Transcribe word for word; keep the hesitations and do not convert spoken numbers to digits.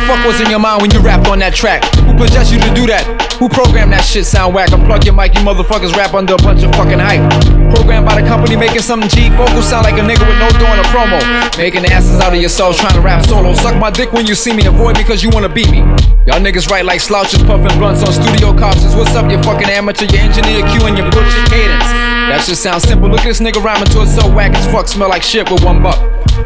fuck was in your mind when you rapped on that track? Who possessed you to do that? Who programmed that shit sound whack? Unplug your mic, you motherfuckers rap under a bunch of fucking hype. Programmed by the company making something G. Vocals sound like a nigga with no doing a promo. Making asses out of yourselves trying to rap solo. Suck my dick when you see me, avoid me cause you wanna beat me. Y'all niggas write like slouches, puffing blunts on studio couches. What's up, you fucking amateur? Your engineer Q and your bullshit cadence. That shit sounds simple. Look at this nigga rhyming to it so whack as fuck. Smell like shit with one buck.